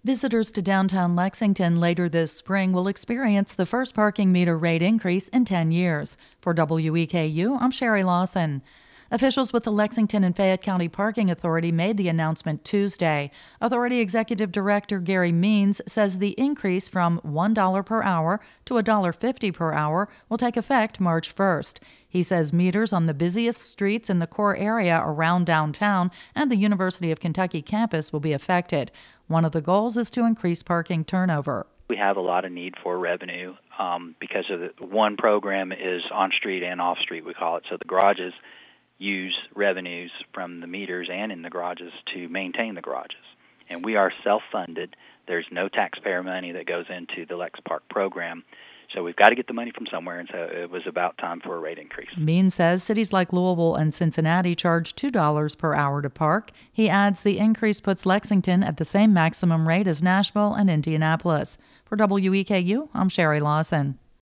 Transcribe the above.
Visitors to downtown Lexington later this spring will experience the first parking meter rate increase in 10 years. For WEKU, I'm Sherry Lawson. Officials with the Lexington and Fayette County Parking Authority made the announcement Tuesday. Authority Executive Director Gary Means says the increase from $1 per hour to $1.50 per hour will take effect March 1st. He says meters on the busiest streets in the core area around downtown and the University of Kentucky campus will be affected. One of the goals is to increase parking turnover. We have a lot of need for revenue because of one program is on-street and off-street, we call it. So the garages use revenues from the meters and in the garages to maintain the garages. And we are self-funded. There's no taxpayer money that goes into the Lex Park program. So we've got to get the money from somewhere, and so it was about time for a rate increase. Means says cities like Louisville and Cincinnati charge $2 per hour to park. He adds the increase puts Lexington at the same maximum rate as Nashville and Indianapolis. For WEKU, I'm Sherry Lawson.